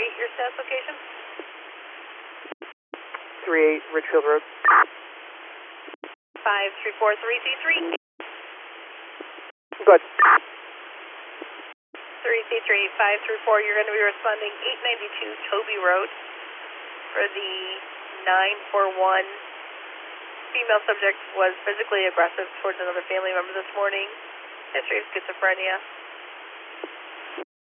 your status location? 38 Richfield Road. 5343C3. Good. 3C3 534, you're going to be responding 892 Toby Road for the 941. Female subject was physically aggressive towards another family member this morning. History of schizophrenia.